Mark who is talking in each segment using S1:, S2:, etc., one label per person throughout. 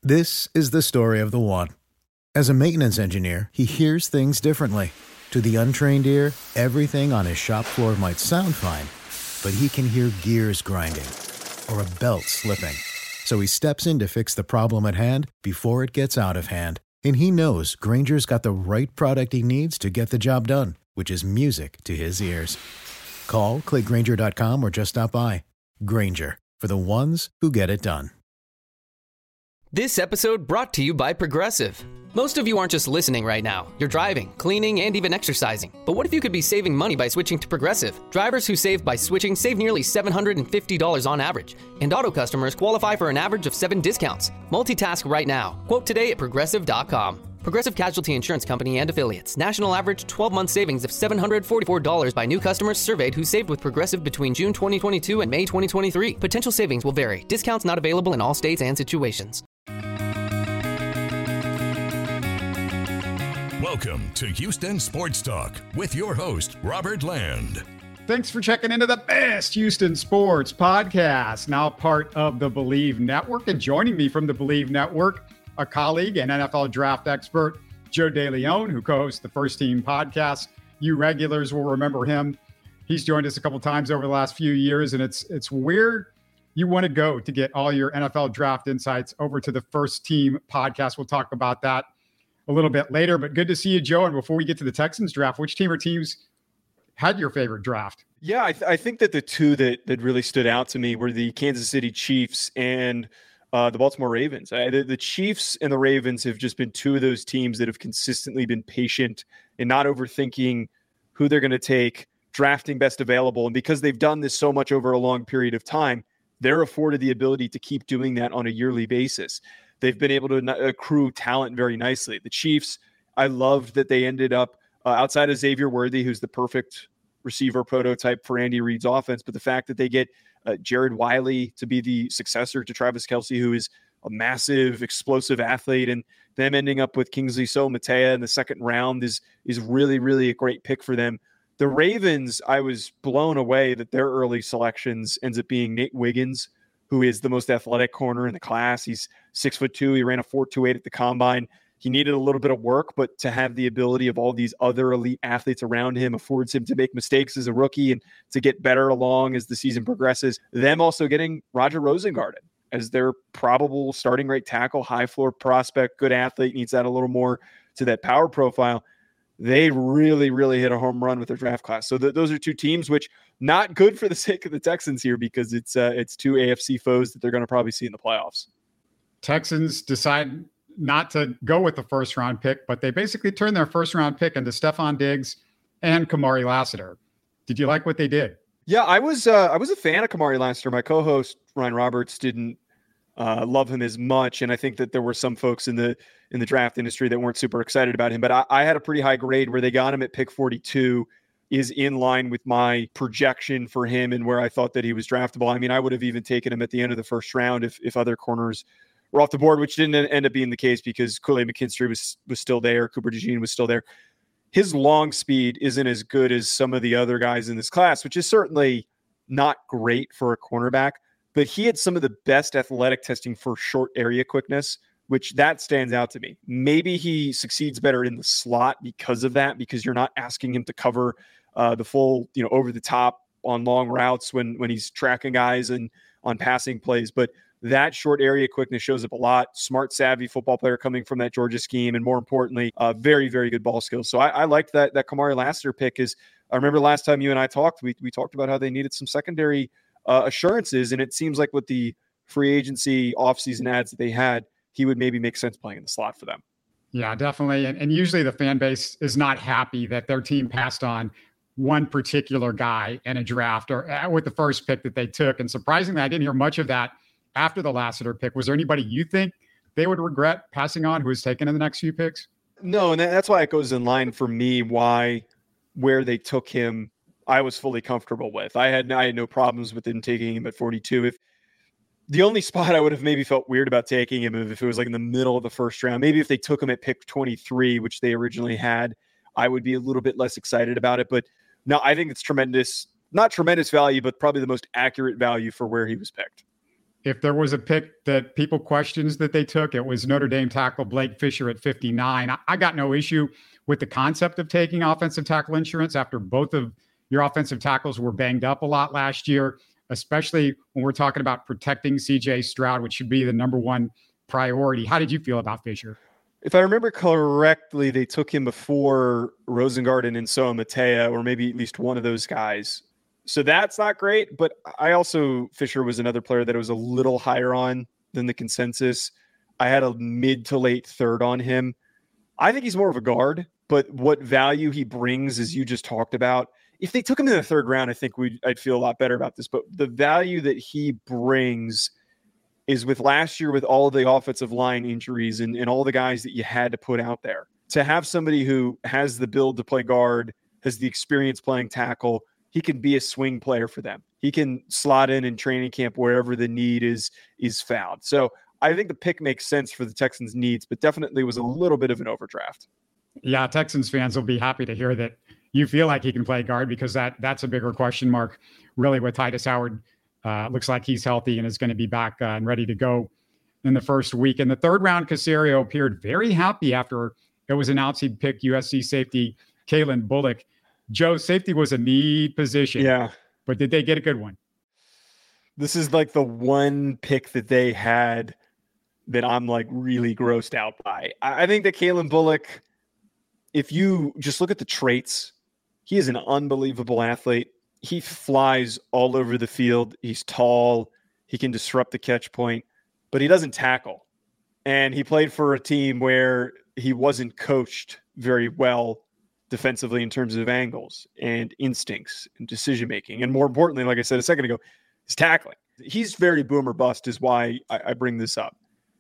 S1: This is the story of the one. As a maintenance engineer, he hears things differently. To the untrained ear, everything on his shop floor might sound fine, but he can hear gears grinding or a belt slipping. So he steps in to fix the problem at hand before it gets out of hand. And he knows Grainger's got the right product he needs to get the job done, which is music to his ears. Call, click Grainger.com, or just stop by. Grainger, for the ones who get it done.
S2: This episode brought to you by Progressive. Most of you aren't just listening right now. You're driving, cleaning, and even exercising. But what if you could be saving money by switching to Progressive? Drivers who save by switching save nearly $750 on average. And auto customers qualify for an average of 7 discounts. Multitask right now. Quote today at Progressive.com. Progressive Casualty Insurance Company and Affiliates. National average 12-month savings of $744 by new customers surveyed who saved with Progressive between June 2022 and May 2023. Potential savings will vary. Discounts not available in all states and situations.
S3: Welcome to Houston Sports Talk with your host, Robert Land.
S4: Thanks for checking into the best Houston Sports Podcast, now part of the Believe Network. And joining me from the Believe Network, a colleague and NFL draft expert, Joe DeLeon, who co-hosts the First Team Podcast. You regulars will remember him. He's joined us a couple times over the last few years, and it's where you want to go to get all your NFL draft insights over to the First Team Podcast. We'll talk about that a little bit later, but good to see you, Joe. And before we get to the Texans draft, which team or teams had your favorite draft?
S5: Yeah, I think that the two that really stood out to me were the Kansas City Chiefs and the Baltimore Ravens. The Chiefs and the Ravens have just been two of those teams that have consistently been patient and not overthinking who they're going to take, drafting best available. And because they've done this so much over a long period of time, they're afforded the ability to keep doing that on a yearly basis. They've been able to accrue talent very nicely. The Chiefs, I loved that they ended up outside of Xavier Worthy, who's the perfect receiver prototype for Andy Reid's offense, but the fact that they get Jared Wiley to be the successor to Travis Kelce, who is a massive, explosive athlete, and them ending up with Kingsley Somatea in the second round is really, really a great pick for them. The Ravens, I was blown away that their early selections ends up being Nate Wiggins, who is the most athletic corner in the class. He's 6'2". He ran a 4.28 at the combine. He needed a little bit of work, but to have the ability of all these other elite athletes around him affords him to make mistakes as a rookie and to get better along as the season progresses. Them also getting Roger Rosengarten as their probable starting right tackle, high floor prospect, good athlete, needs that a little more to that power profile. They really, really hit a home run with their draft class. So those are two teams, which not good for the sake of the Texans here, because it's two AFC foes that they're going to probably see in the playoffs.
S4: Texans decide not to go with the first round pick, but they basically turned their first round pick into Stephon Diggs and Kamari Lassiter. Did you like what they did?
S5: Yeah, I was a fan of Kamari Lassiter. My co-host Ryan Roberts didn't love him as much, and I think that there were some folks in the draft industry that weren't super excited about him. But I had a pretty high grade where they got him at pick 42 is in line with my projection for him and where I thought that he was draftable. I mean, I would have even taken him at the end of the first round if other corners were off the board, which didn't end up being the case because Kool-Aid McKinstry was still there. Cooper DeJean was still there. His long speed isn't as good as some of the other guys in this class, which is certainly not great for a cornerback, but he had some of the best athletic testing for short area quickness, which that stands out to me. Maybe he succeeds better in the slot because of that, because you're not asking him to cover the full, over the top on long routes when he's tracking guys and on passing plays. But that short area quickness shows up a lot. Smart, savvy football player coming from that Georgia scheme, and more importantly, very, very good ball skills. So I liked that Kamari Lassiter pick. Is I remember last time you and I talked, we talked about how they needed some secondary assurances, and it seems like with the free agency offseason ads that they had, he would maybe make sense playing in the slot for them.
S4: Yeah, definitely. And usually the fan base is not happy that their team passed on one particular guy in a draft or with the first pick that they took. And surprisingly, I didn't hear much of that after the Lassiter pick. Was there anybody you think they would regret passing on who was taken in the next few picks?
S5: No, and that's why it goes in line for me where they took him, I was fully comfortable with. I had no problems with them taking him at 42. If the only spot I would have maybe felt weird about taking him if it was like in the middle of the first round, maybe if they took him at pick 23, which they originally had, I would be a little bit less excited about it. But no, I think it's tremendous, not tremendous value, but probably the most accurate value for where he was picked.
S4: If there was a pick that people questions that they took, it was Notre Dame tackle Blake Fisher at 59. I got no issue with the concept of taking offensive tackle insurance after both of your offensive tackles were banged up a lot last year, especially when we're talking about protecting CJ Stroud, which should be the number one priority. How did you feel about Fisher?
S5: If I remember correctly, they took him before Rosengarten and Soa Matea, or maybe at least one of those guys. So that's not great, but Fisher was another player that I was a little higher on than the consensus. I had a mid to late third on him. I think he's more of a guard, but what value he brings, as you just talked about, if they took him in the third round, I think I'd feel a lot better about this. But the value that he brings is with last year, with all of the offensive line injuries and all the guys that you had to put out there, to have somebody who has the build to play guard, has the experience playing tackle, he can be a swing player for them. He can slot in training camp wherever the need is found. So I think the pick makes sense for the Texans' needs, but definitely was a little bit of an overdraft.
S4: Yeah, Texans fans will be happy to hear that you feel like he can play guard, because that's a bigger question mark, really, with Tytus Howard. Looks like he's healthy and is going to be back and ready to go in the first week. In the third round, Caserio appeared very happy after it was announced he'd picked USC safety Kalen Bullock. Joe, safety was a need position.
S5: Yeah.
S4: But did they get a good one?
S5: This is like the one pick that they had that I'm like really grossed out by. I think that Kalen Bullock, if you just look at the traits, he is an unbelievable athlete. He flies all over the field. He's tall. He can disrupt the catch point, but he doesn't tackle. And he played for a team where he wasn't coached very well defensively in terms of angles and instincts and decision-making. And more importantly, like I said a second ago, his tackling. He's very boom or bust is why I bring this up.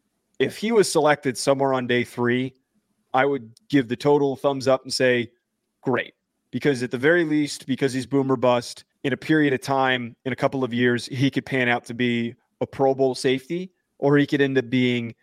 S5: If he was selected somewhere on day 3, I would give the total thumbs up and say, great. Because at the very least, because he's boom or bust, in a period of time, in a couple of years, he could pan out to be a Pro Bowl safety, or he could end up being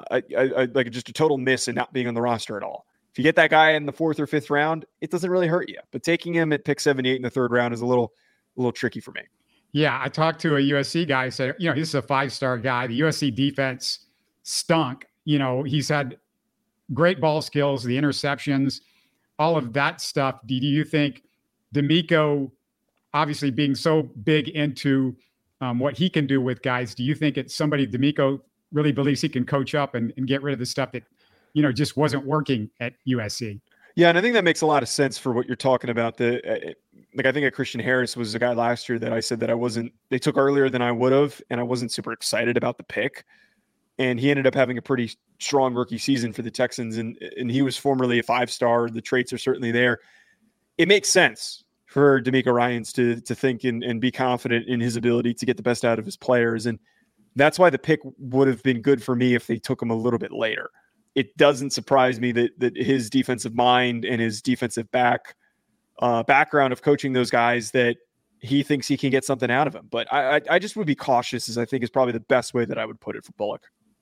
S5: like just a total miss and not being on the roster at all. If you get that guy in the 4th or 5th round, it doesn't really hurt you. But taking him at pick 78 in the 3rd round is a little tricky for me.
S4: Yeah, I talked to a USC guy who said, he's a 5-star guy. The USC defense stunk. He's had great ball skills, the interceptions, all of that stuff. Do you think DeMeco, obviously being so big into what he can do with guys, do you think it's somebody DeMeco really believes he can coach up and get rid of the stuff that just wasn't working at USC?
S5: Yeah, and I think that makes a lot of sense for what you're talking about. I think Christian Harris was a guy last year that I said that they took earlier than I would have, and I wasn't super excited about the pick. And he ended up having a pretty strong rookie season for the Texans, and he was formerly a 5-star. The traits are certainly there. It makes sense for DeMeco Ryans to think and be confident in his ability to get the best out of his players. And that's why the pick would have been good for me if they took him a little bit later. It doesn't surprise me that his defensive mind and his defensive background of coaching those guys, that he thinks he can get something out of him. But I just would be cautious, as I think is probably the best way that I would put it for Bullock.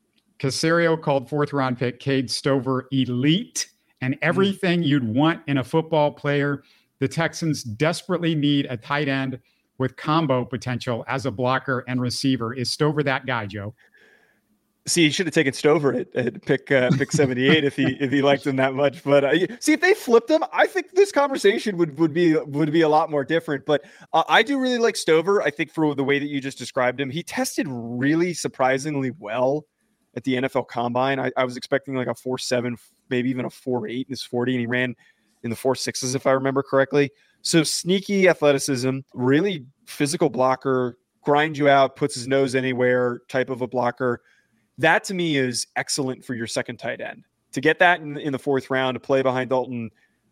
S4: Caserio called 4th round pick Cade Stover elite and everything you'd want in a football player. The Texans desperately need a tight end with combo potential as a blocker and receiver. Is Stover that guy, Joe?
S5: See, he should have taken Stover at pick 78 if he liked him that much. But see, if they flipped him, I think this conversation would be a lot more different. But I do really like Stover. I think for the way that you just described him, he tested really surprisingly well at the NFL Combine. I was expecting like a 4.7, maybe even a 4.8 in his 40, and he ran in the 4.6s if I remember correctly. So sneaky athleticism, really physical blocker, grind you out, puts his nose anywhere type of a blocker. That to me is excellent for your second tight end. To get that in the 4th round, to play behind Dalton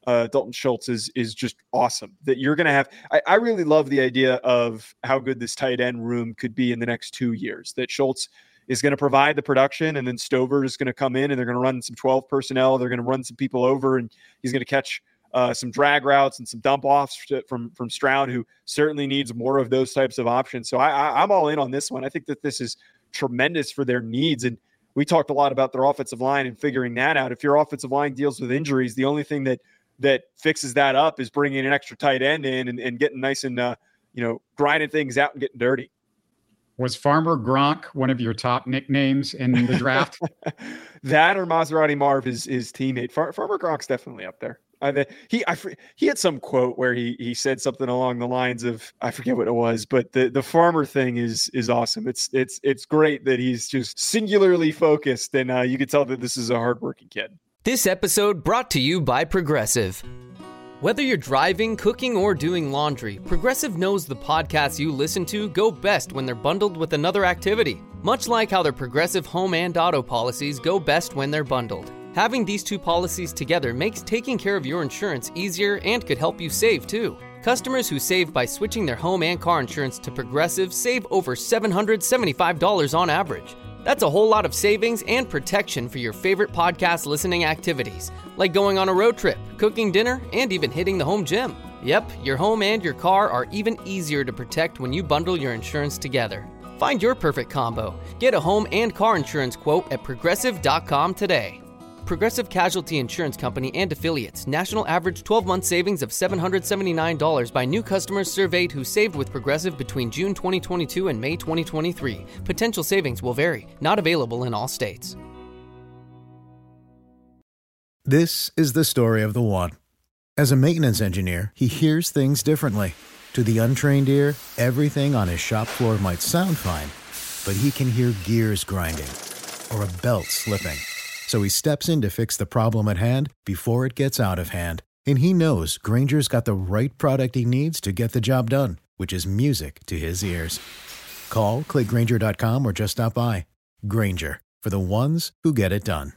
S5: Schultz is just awesome. That you're going to have. I really love the idea of how good this tight end room could be in the next 2 years. That Schultz is going to provide the production, and then Stover is going to come in and they're going to run some 12 personnel. They're going to run some people over, and he's going to catch some drag routes and some dump offs from Stroud, who certainly needs more of those types of options. So I'm all in on this one. I think that this is tremendous for their needs. And we talked a lot about their offensive line and figuring that out. If your offensive line deals with injuries, the only thing that fixes that up is bringing an extra tight end in and getting nice and grinding things out and getting dirty.
S4: Was Farmer Gronk one of your top nicknames in the draft?
S5: That or Maserati Marv is his teammate. Farmer Gronk's definitely up there. He had some quote where he said something along the lines of, I forget what it was, but the farmer thing is awesome. It's great that he's just singularly focused, and you can tell that this is a hardworking kid.
S2: This episode brought to you by Progressive. Whether you're driving, cooking, or doing laundry, Progressive knows the podcasts you listen to go best when they're bundled with another activity. Much like how their Progressive home and auto policies go best when they're bundled. Having these two policies together makes taking care of your insurance easier and could help you save too. Customers who save by switching their home and car insurance to Progressive save over $775 on average. That's a whole lot of savings and protection for your favorite podcast listening activities, like going on a road trip, cooking dinner, and even hitting the home gym. Yep, your home and your car are even easier to protect when you bundle your insurance together. Find your perfect combo. Get a home and car insurance quote at Progressive.com today. Progressive Casualty Insurance Company and Affiliates. National average 12-month savings of $779 by new customers surveyed who saved with Progressive between June 2022 and May 2023. Potential savings will vary. Not available in all states.
S1: This is the story of the one. As a maintenance engineer, he hears things differently. To the untrained ear, everything on his shop floor might sound fine, but he can hear gears grinding or a belt slipping. So he steps in to fix the problem at hand before it gets out of hand. And he knows Grainger's got the right product he needs to get the job done, which is music to his ears. Call, click Grainger.com, or just stop by. Grainger, for the ones who get it done.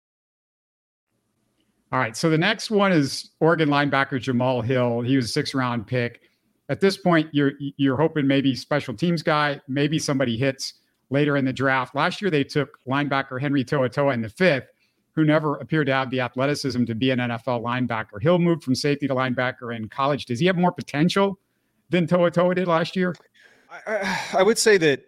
S4: All right, so the next one is Oregon linebacker Jamal Hill. He was a sixth-round pick. At this point, you're hoping maybe special teams guy, maybe somebody hits later in the draft. Last year, they took linebacker Henry To'oTo'o in the fifth, who never appeared to have the athleticism to be an NFL linebacker. Hill moved from safety to linebacker in college. Does he have more potential than To'oTo'o did last year?
S5: I would say that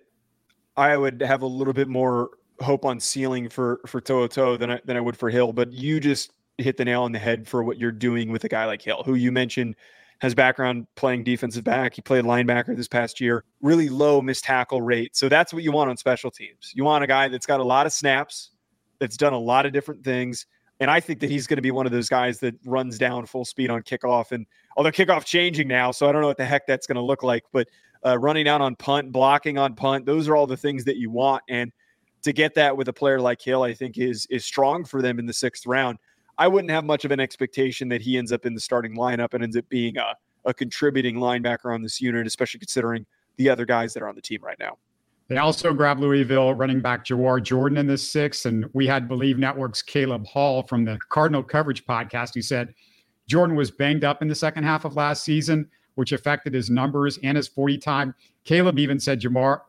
S5: I would have a little bit more hope on ceiling for To'oTo'o than I would for Hill, but you just hit the nail on the head for what you're doing with a guy like Hill, who you mentioned has background playing defensive back. He played linebacker this past year, really low missed tackle rate. So that's what you want on special teams. You want a guy that's got a lot of snaps, that's done a lot of different things. And I think that he's going to be one of those guys that runs down full speed on kickoff. And although kickoff changing now, so I don't know what the heck that's going to look like, but running down on punt, blocking on punt, those are all the things that you want. And to get that with a player like Hill, I think is strong for them in the sixth round. I wouldn't have much of an expectation that he ends up in the starting lineup and ends up being a contributing linebacker on this unit, especially considering the other guys that are on the team right now.
S4: They also grabbed Louisville running back Jawar Jordan in the sixth. And we had Believe Network's Caleb Hall from the Cardinal Coverage podcast who said Jordan was banged up in the second half of last season, which affected his numbers and his 40 time. Caleb even said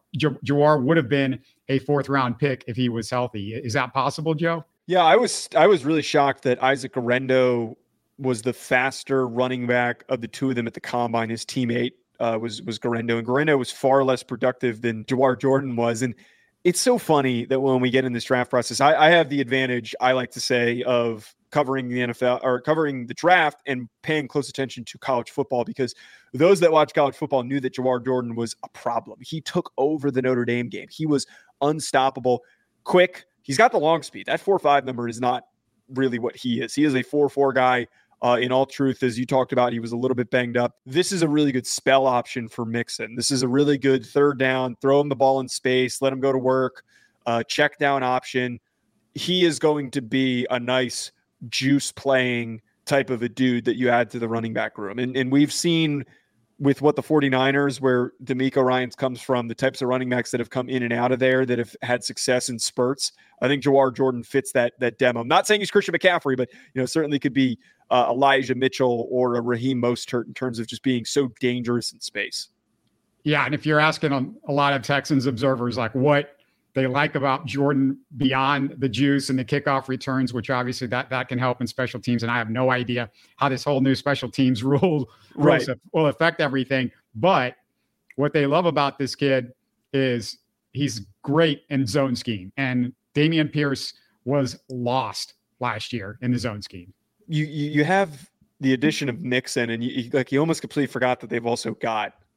S4: Jawar would have been a fourth-round pick if he was healthy. Is that possible, Joe?
S5: Yeah, I was really shocked that Isaac Guerendo was the faster running back of the two of them at the combine. His teammate was Guerendo, and Guerendo was far less productive than Jawar Jordan was. And it's so funny that when we get in this draft process, I have the advantage, I like to say, of covering the NFL or covering the draft and paying close attention to college football, because those that watch college football knew that Jawar Jordan was a problem. He took over the Notre Dame game. He was unstoppable, quick. He's got the long speed. That 4.5 number is not really what he is. He is a 4.4 guy. In all truth, as you talked about, he was a little bit banged up. This is a really good spell option for Mixon. This is a really good third down, throw him the ball in space, let him go to work, check down option. He is going to be a nice juice playing type of a dude that you add to the running back room. And we've seen with what the 49ers, where DeMeco Ryans comes from, the types of running backs that have come in and out of there that have had success in spurts. I think Jawar Jordan fits that demo. I'm not saying he's Christian McCaffrey, but certainly could be Elijah Mitchell or a Raheem Mostert in terms of just being so dangerous in space.
S4: Yeah, and if you're asking a lot of Texans observers like what they like about Jordan beyond the juice and the kickoff returns, which obviously that can help in special teams, and I have no idea how this whole new special teams rule will affect everything. But what they love about this kid is he's great in zone scheme, and Dameon Pierce was lost last year in the zone scheme.
S5: You have the addition of Mixon, and you almost completely forgot that they've also got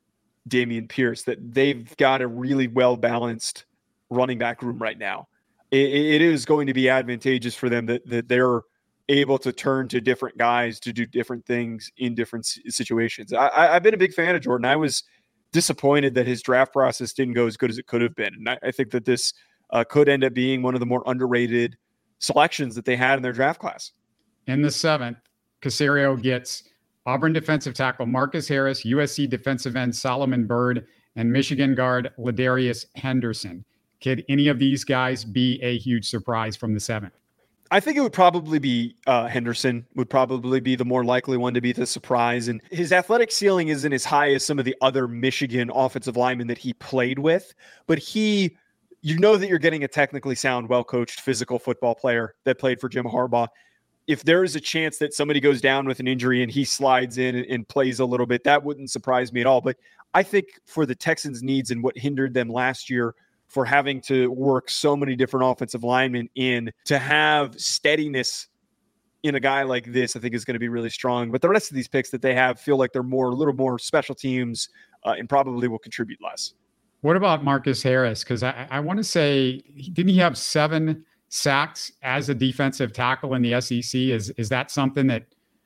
S5: Dameon Pierce, that they've got a really well-balanced running back room right now. It is going to be advantageous for them that they're able to turn to different guys to do different things in different situations. I've been a big fan of Jordan. I was disappointed that his draft process didn't go as good as it could have been. And I think that this could end up being one of the more underrated selections that they had in their draft class.
S4: In the 7th, Caserio gets Auburn defensive tackle Marcus Harris, USC defensive end Solomon Byrd, and Michigan guard Ladarius Henderson. Could any of these guys be a huge surprise from the 7th?
S5: I think it would probably be Henderson would probably be the more likely one to be the surprise. And his athletic ceiling isn't as high as some of the other Michigan offensive linemen that he played with, but you know that you're getting a technically sound, well-coached physical football player that played for Jim Harbaugh. If there is a chance that somebody goes down with an injury and he slides in and plays a little bit, that wouldn't surprise me at all. But I think for the Texans' needs and what hindered them last year for having to work so many different offensive linemen in, to have steadiness in a guy like this, I think is going to be really strong. But the rest of these picks that they have feel like they're a little more special teams and probably will contribute less.
S4: What about Marcus Harris? Because I want to say, didn't he have 7 sacks as a defensive tackle in the SEC? Is that something that,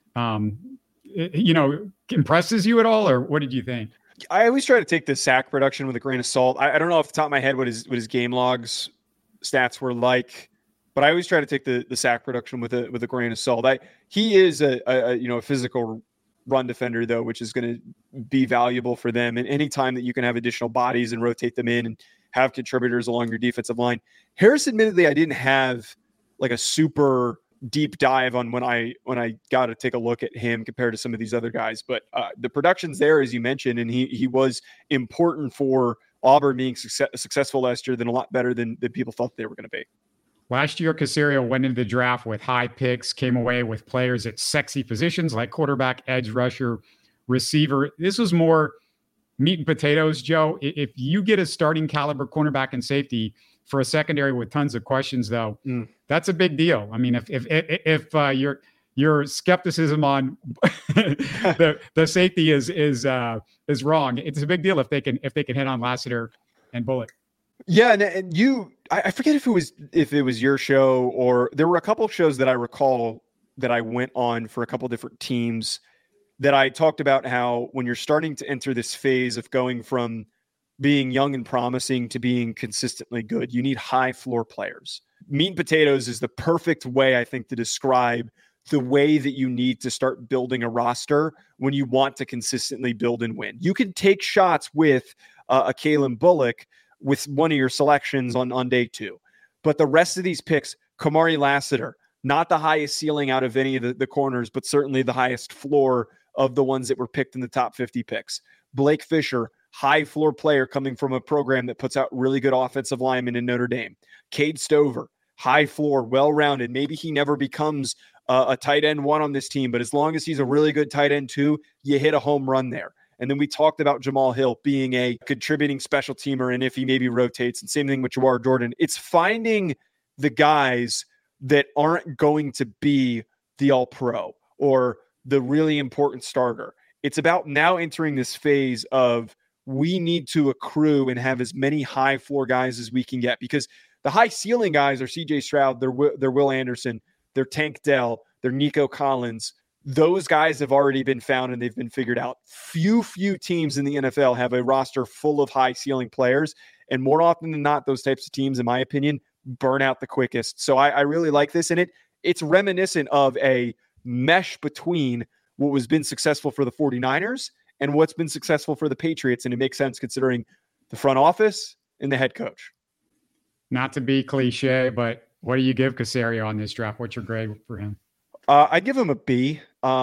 S4: impresses you at all, or what did you think?
S5: I always try to take the sack production with a grain of salt. I don't know off the top of my head what his game logs stats were like, but I always try to take the sack production with a grain of salt. He is a physical run defender though, which is going to be valuable for them. And anytime that you can have additional bodies and rotate them in and have contributors along your defensive line. Harris, admittedly, I didn't have like a super deep dive on when I got to take a look at him compared to some of these other guys, but the production's there, as you mentioned, and he was important for Auburn being successful last year, than a lot better than people thought they were going to be.
S4: Last year, Caserio went into the draft with high picks, came away with players at sexy positions like quarterback, edge rusher, receiver. This was more meat and potatoes, Joe. If you get a starting caliber cornerback and safety for a secondary with tons of questions, though, that's a big deal. I mean, if your skepticism on the safety is wrong, it's a big deal if they can hit on Lassiter and Bullock.
S5: Yeah, and I forget if it was your show, or there were a couple of shows that I recall that I went on for a couple different teams that I talked about how when you're starting to enter this phase of going from being young and promising to being consistently good, you need high floor players. Meat and potatoes is the perfect way, I think, to describe the way that you need to start building a roster when you want to consistently build and win. You can take shots with a Kalen Bullock with one of your selections on day 2. But the rest of these picks, Kamari Lassiter, not the highest ceiling out of any of the corners, but certainly the highest floor of the ones that were picked in the top 50 picks. Blake Fisher, high floor player coming from a program that puts out really good offensive linemen in Notre Dame. Cade Stover, high floor, well-rounded. Maybe he never becomes a tight end 1 on this team, but as long as he's a really good tight end 2, you hit a home run there. And then we talked about Jamal Hill being a contributing special teamer, and if he maybe rotates, and same thing with Jawar Jordan. It's finding the guys that aren't going to be the all-pro or the really important starter. It's about now entering this phase of we need to accrue and have as many high floor guys as we can get, because the high ceiling guys are CJ Stroud, they're Will Anderson, they're Tank Dell, they're Nico Collins. Those guys have already been found and they've been figured out. Few teams in the NFL have a roster full of high ceiling players. And more often than not, those types of teams, in my opinion, burn out the quickest. So I really like this. And it's reminiscent of a mesh between what was been successful for the 49ers and what's been successful for the Patriots. And it makes sense considering the front office and the head coach.
S4: Not to be cliche, but what do you give Caserio on this draft? What's your grade for him?
S5: I'd give him a B.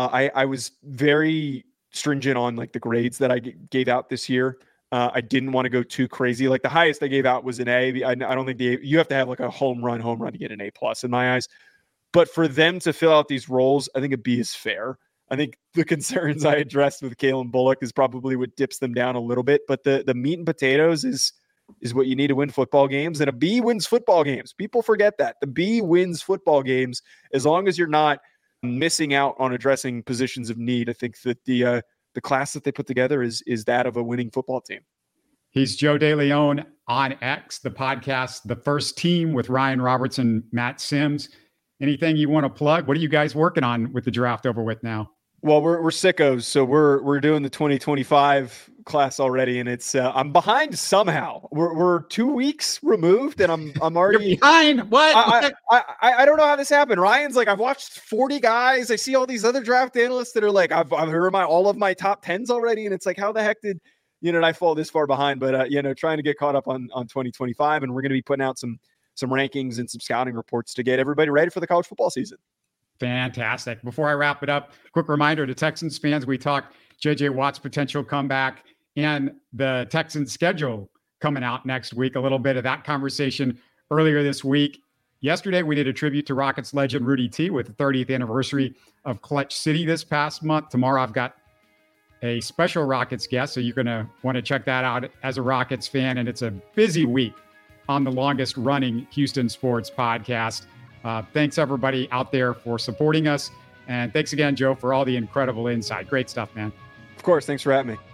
S5: I was very stringent on like the grades that I gave out this year. I didn't want to go too crazy. Like the highest I gave out was an A. I don't think you have to have like a home run to get an A+ in my eyes. But for them to fill out these roles, I think a B is fair. I think the concerns I addressed with Kalen Bullock is probably what dips them down a little bit. But the meat and potatoes is what you need to win football games. And a B wins football games. People forget that. The B wins football games as long as you're not missing out on addressing positions of need. I think that the the class that they put together is that of a winning football team.
S4: He's Joe DeLeon on X, the podcast, The First Team with Ryan Robertson, Matt Sims. Anything you want to plug? What are you guys working on with the draft over with now?
S5: Well, we're sickos, so we're doing the 2025 class already, and it's I'm behind somehow. We're 2 weeks removed, and I'm already
S4: You're behind. What?
S5: I don't know how this happened. Ryan's like, I've watched 40 guys. I see all these other draft analysts that are like, I've heard all of my top 10s already, and it's like, how the heck did I fall this far behind? But trying to get caught up on 2025, and we're going to be putting out some rankings and some scouting reports to get everybody ready for the college football season.
S4: Fantastic. Before I wrap it up, quick reminder to Texans fans, we talked J.J. Watt's potential comeback and the Texans schedule coming out next week. A little bit of that conversation earlier this week. Yesterday, we did a tribute to Rockets legend Rudy T with the 30th anniversary of Clutch City this past month. Tomorrow, I've got a special Rockets guest, so you're going to want to check that out as a Rockets fan. And it's a busy week on the longest running Houston sports podcast. Thanks everybody out there for supporting us. And thanks again, Joe, for all the incredible insight. Great stuff, man.
S5: Of course. Thanks for having me.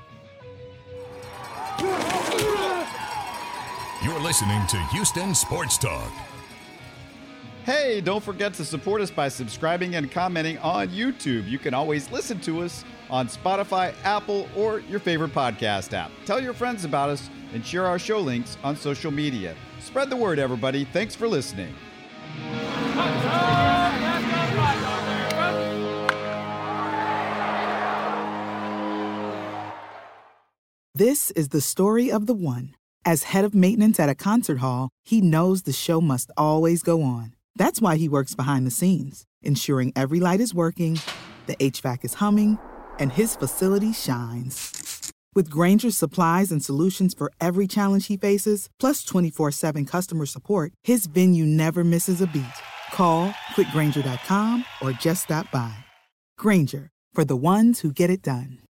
S3: You're listening to Houston Sports Talk.
S6: Hey, don't forget to support us by subscribing and commenting on YouTube. You can always listen to us on Spotify, Apple, or your favorite podcast app. Tell your friends about us and share our show links on social media. Spread the word, everybody. Thanks for listening.
S7: This is the story of the one. As head of maintenance at a concert hall, he knows the show must always go on. That's why he works behind the scenes, ensuring every light is working, the HVAC is humming, and his facility shines. With Grainger's supplies and solutions for every challenge he faces, plus 24/7 customer support, his venue never misses a beat. Call quickgrainger.com or just stop by. Grainger, for the ones who get it done.